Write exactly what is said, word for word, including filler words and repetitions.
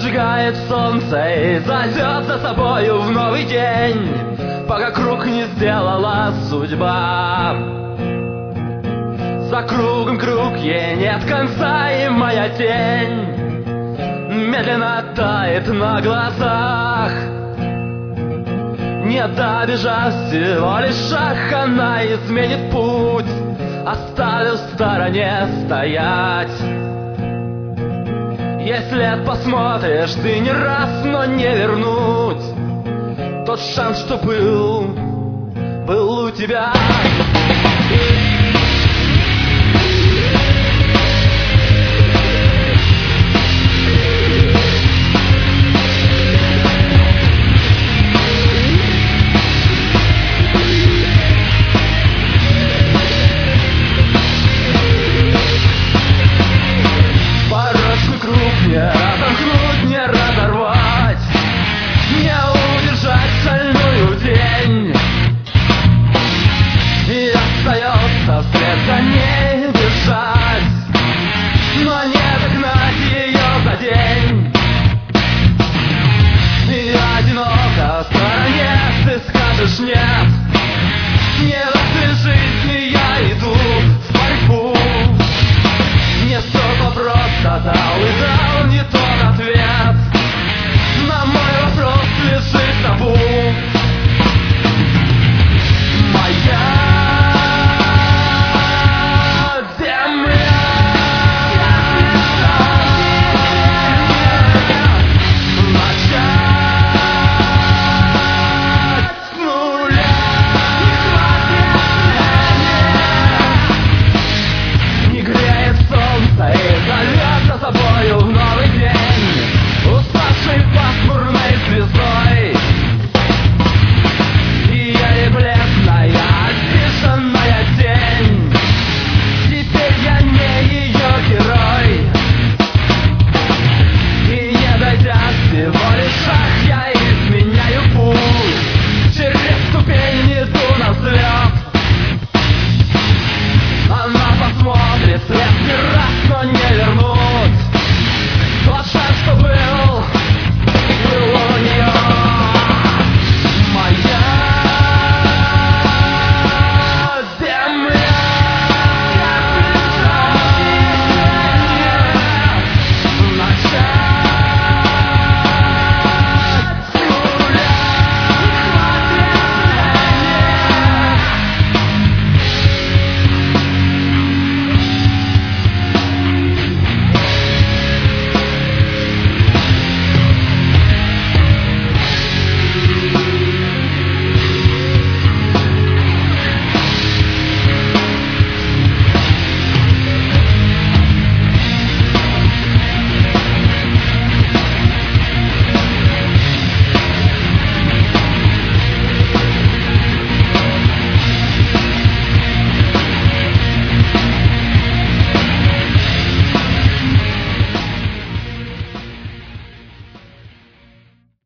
поджигает солнце и зайдет за собою в новый день, пока круг не сделала судьба. За кругом круг, ей нет конца, и моя тень медленно тает на глазах. Не добежав всего лишь шаг, она изменит путь, оставив в стороне стоять. Если посмотришь ты не раз, но не вернуть тот шанс, что был, был у тебя.